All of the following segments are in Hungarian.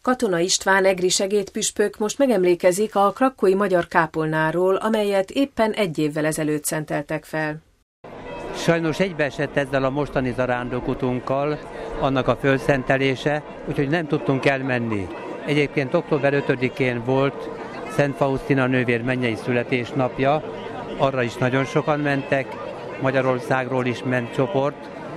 Katona István egri segédpüspök most megemlékezik a krakkói magyar kápolnáról, amelyet éppen 1 évvel ezelőtt szenteltek fel. Sajnos egybeesett ezzel a mostani zarándokutunkkal annak a fölszentelése, úgyhogy nem tudtunk elmenni. Egyébként október 5-én volt Szent Fausztina nővér mennyei születésnapja, arra is nagyon sokan mentek, Magyarországról is ment csoport,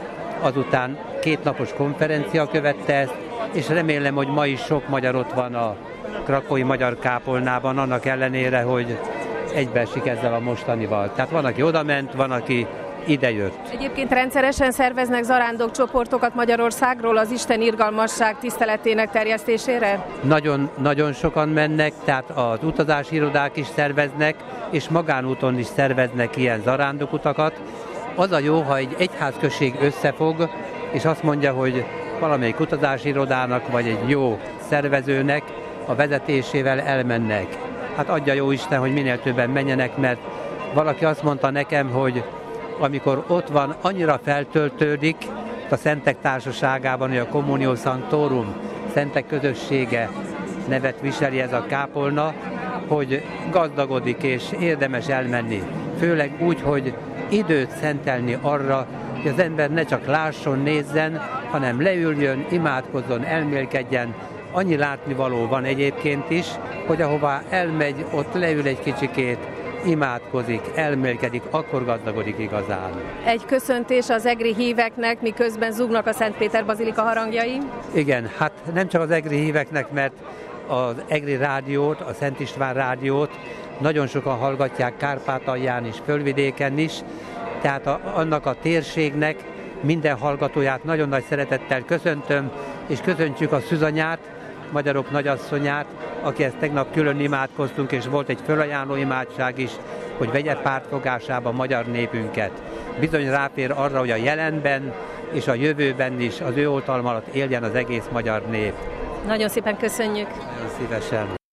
azután 2 napos konferencia követte ezt, és remélem, hogy ma is sok magyar ott van a krakkói magyar kápolnában, annak ellenére, hogy egybeesik ezzel a mostanival. Tehát van, aki odament, van, aki idejött. Egyébként rendszeresen szerveznek zarándokcsoportokat Magyarországról az Isten irgalmasság tiszteletének terjesztésére? Nagyon sokan mennek, tehát az utazási irodák is szerveznek, és magánúton is szerveznek ilyen zarándokutakat. Az a jó, ha egy egyházközség összefog, és azt mondja, hogy valamelyik utazási irodának, vagy egy jó szervezőnek a vezetésével elmennek. Hát adja jó Isten, hogy minél többen menjenek, mert valaki azt mondta nekem, hogy amikor ott van, annyira feltöltődik a Szentek Társaságában, hogy a Communio Sanctorum, Szentek Közössége nevet viseli ez a kápolna, hogy gazdagodik és érdemes elmenni. Főleg úgy, hogy időt szentelni arra, hogy az ember ne csak lásson, nézzen, hanem leüljön, imádkozzon, elmélkedjen. Annyi látnivaló van egyébként is, hogy ahová elmegy, ott leül egy kicsikét, imádkozik, elmélkedik, akkor gazdagodik igazán. Egy köszöntés az egri híveknek, miközben zúgnak a Szent Péter bazilika harangjai? Igen, hát nem csak az egri híveknek, mert az egri rádiót, a Szent István rádiót nagyon sokan hallgatják Kárpátalján is, Fölvidéken is, tehát annak a térségnek minden hallgatóját nagyon nagy szeretettel köszöntöm, és köszöntjük a Szűzanyát, Magyarok nagyasszonyát, akihez tegnap külön imádkoztunk, és volt egy fölajánló imádság is, hogy vegye pártfogásába magyar népünket. Bizony ráfér arra, hogy a jelenben és a jövőben is az ő oltalma alatt éljen az egész magyar nép. Nagyon szépen köszönjük! Nagyon szívesen!